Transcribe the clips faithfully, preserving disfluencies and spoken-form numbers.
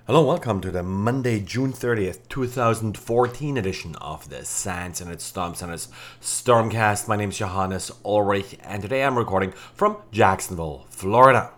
Hello, welcome to the Monday, June thirtieth, two thousand fourteen edition of the SANS and its Storm Center's Stormcast. My name is Johannes Ulrich, and today I'm recording from Jacksonville, Florida.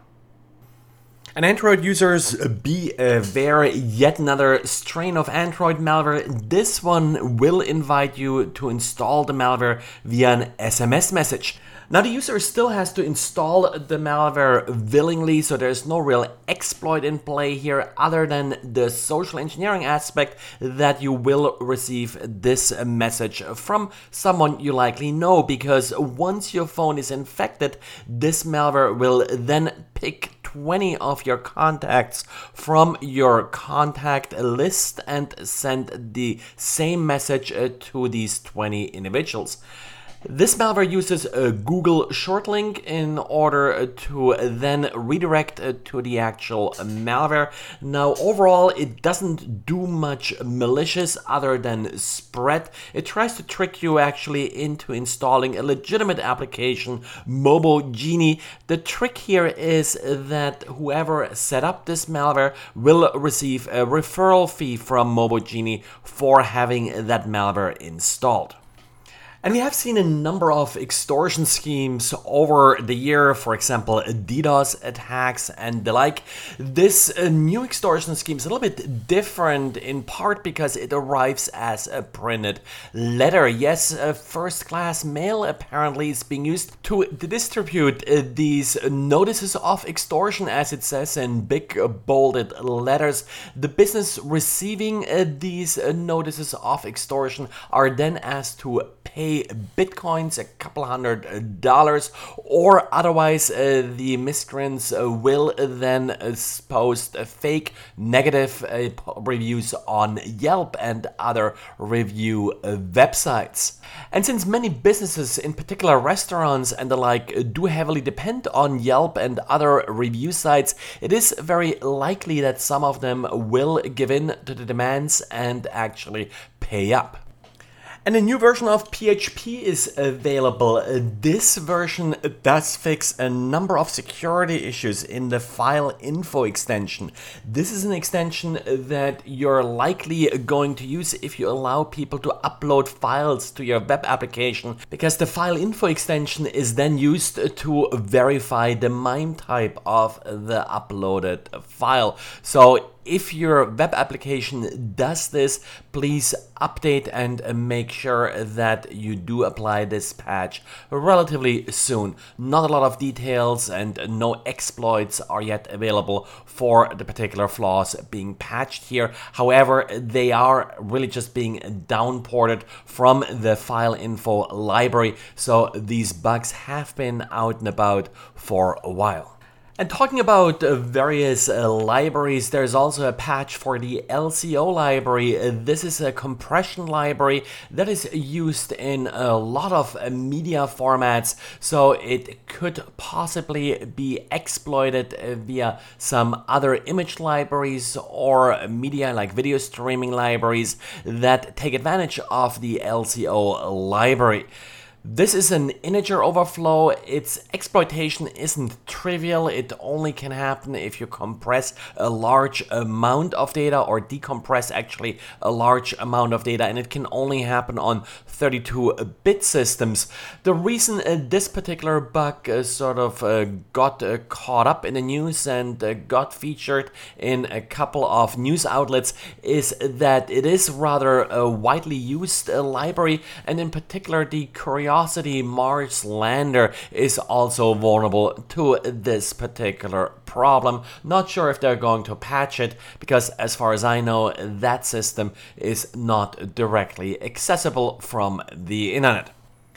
And Android users, be aware, yet another strain of Android malware. This one will invite you to install the malware via an S M S message. Now, the user still has to install the malware willingly, so there's no real exploit in play here other than the social engineering aspect that you will receive this message from someone you likely know, because once your phone is infected, this malware will then pick twenty of your contacts from your contact list and send the same message to these twenty individuals. This malware uses a Google shortlink in order to then redirect to the actual malware. Now, overall, it doesn't do much malicious other than spread. It tries to trick you actually into installing a legitimate application, MoboGenie. The trick here is that whoever set up this malware will receive a referral fee from MoboGenie for having that malware installed. And we have seen a number of extortion schemes over the year, for example, DDoS attacks and the like. This uh, new extortion scheme is a little bit different, in part because it arrives as a printed letter. Yes, uh, first-class mail apparently is being used to distribute uh, these notices of extortion, as it says in big uh, bolded letters. The business receiving uh, these uh, notices of extortion are then asked to pay bitcoins, a couple hundred dollars, or otherwise uh, the miscreants uh, will then uh, post uh, fake negative uh, reviews on Yelp and other review uh, websites. And since many businesses, in particular restaurants and the like, do heavily depend on Yelp and other review sites, it is very likely that some of them will give in to the demands and actually pay up. And a new version of P H P is available. This version does fix a number of security issues in the file info extension. This is an extension that you're likely going to use if you allow people to upload files to your web application, because the file info extension is then used to verify the MIME type of the uploaded file. So if your web application does this, please update and make sure that you do apply this patch relatively soon. Not a lot of details and no exploits are yet available for the particular flaws being patched here. However, they are really just being downported from the file info library, so these bugs have been out and about for a while. And talking about uh, various uh, libraries, there's also a patch for the L C O library. Uh, this is a compression library that is used in a lot of uh, media formats, so it could possibly be exploited uh, via some other image libraries or media like video streaming libraries that take advantage of the L C O library. This is an integer overflow. Its exploitation isn't trivial. It only can happen if you compress a large amount of data, or decompress actually a large amount of data, and it can only happen on thirty-two bit systems. The reason uh, this particular bug uh, sort of uh, got uh, caught up in the news and uh, got featured in a couple of news outlets is that it is rather a widely used uh, library, and in particular the Curiosity Mars lander is also vulnerable to this particular problem. Not sure if they're going to patch it, because as far as I know, that system is not directly accessible from the internet.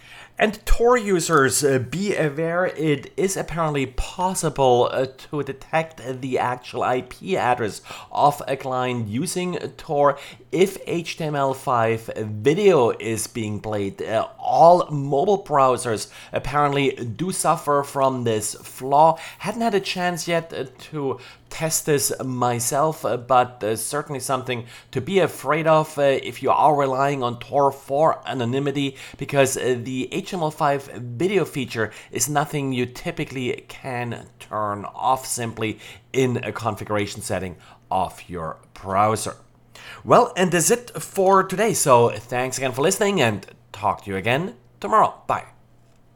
And Tor users, uh, be aware, it is apparently possible uh, to detect the actual I P address of a client using Tor if H T M L five video is being played. Uh, all mobile browsers apparently do suffer from this flaw. Hadn't had a chance yet uh, to test this myself, uh, but uh, certainly something to be afraid of uh, if you are relying on Tor for anonymity, because uh, the H T M L five video feature is nothing you typically can turn off simply in a configuration setting of your browser. Well, and that's it for today. So thanks again for listening, and talk to you again tomorrow. Bye.